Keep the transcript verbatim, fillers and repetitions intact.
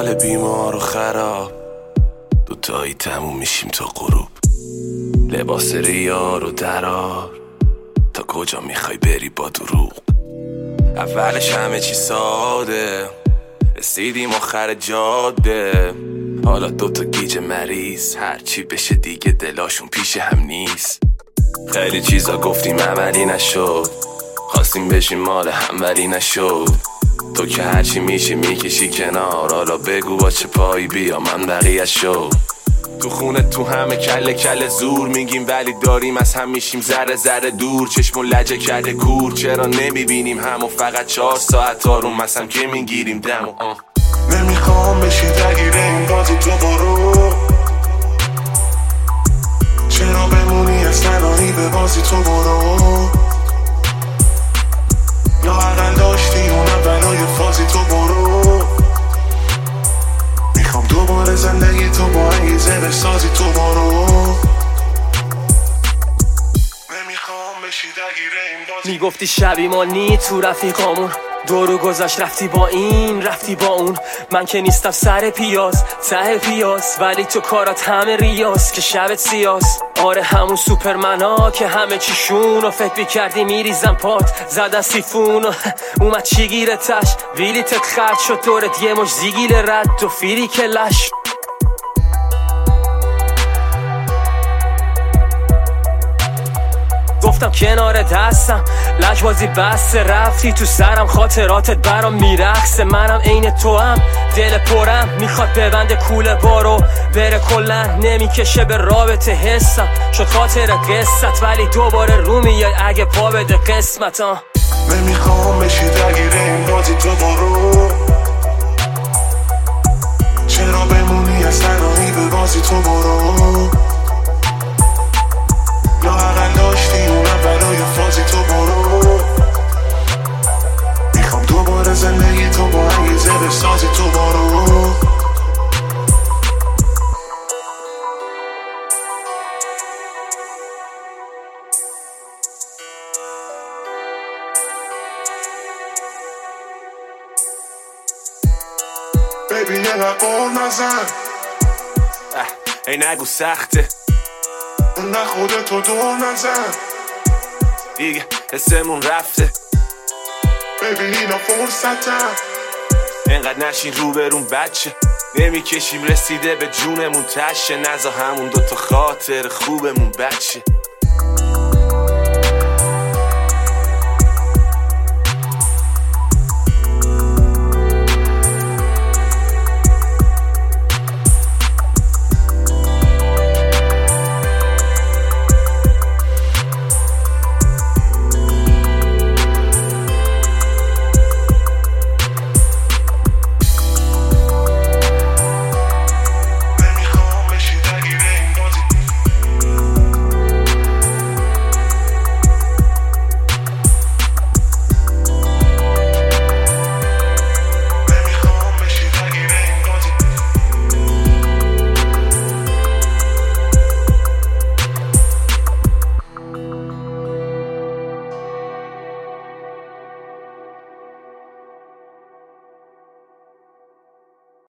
حال بیمار و خراب، دوتایی تموم میشیم تا غروب. لباس ریار و درار، تا کجا میخوای بری با دروغ؟ اولش همه چی ساده، رسیدیم آخر جاده. حالا دوتا گیج مریض، هرچی بشه دیگه دلاشون پیش هم نیست. خیلی چیزا گفتیم عملی نشد، خواستیم بشیم مال هم ولی نشد. تو که هرچی میشه میکشی کنار، حالا بگو با چه پایی بیا من بقیه شد. تو خونه تو همه کله کله زور میگیم، ولی داریم از هم میشیم ذره ذره دور. چشمون لجه کرده کور، چرا نمیبینیم همو؟ فقط چهار ساعت آروم مثلا که میگیریم دمو. نمیخوام بشی درگیر این بازی تو برو، چرا بمونی از تنهایی به بازی تو برو. لااقل داشتی اونم بلای فازی تو برو. میخوام دوباره زندگی تو با انگیزه بسازی تو برو. نمیخوام بشی درگیر این بازی. میگفتی شبی ما نی تو رفیقامون، دورو گذاشت رفتی با این رفتی با اون. من که نیستم سر پیاز ته پیاز، ولی تو کارات همه ریاز که شبت سیاس. آره همون سوپرمنا که همه چیشون و فکر میکردی میریزم پات زدن سیفون و اومد چی گیره تش ویلیتت خرد شد دورت یه مش زیگیل رد و فیری که لش. گفتم کنار دستم لجبازی بسته، رفتی تو سرم خاطراتت برام میرقصه. منم عین تو هم دل پرم میخواد ببنده کوله بارو بره کلا، نمیکشه به رابطه حسم شد خاطر قصت، ولی دوباره رو میای اگه پا بده قسمت. ها نمیخوام بشی درگیر این بازی تو برو، چرا بمونی از تنهایی به بازی تو برو. لااقل داشتی اونم برای فازی تو برو. میخوام دوباره زندگی تو با انگیزه بسازی تو برو. بیبی یه قول نزن، ای نگو سخته، نه خودتو دور نزن دیگه حسمون رفته. ببین اینا فرصتم، اینقدر نشین روبرون بچه، نمیکشیم رسیده به جونمون تشه. نزا همون دوتا خاطر خوبمون بچه.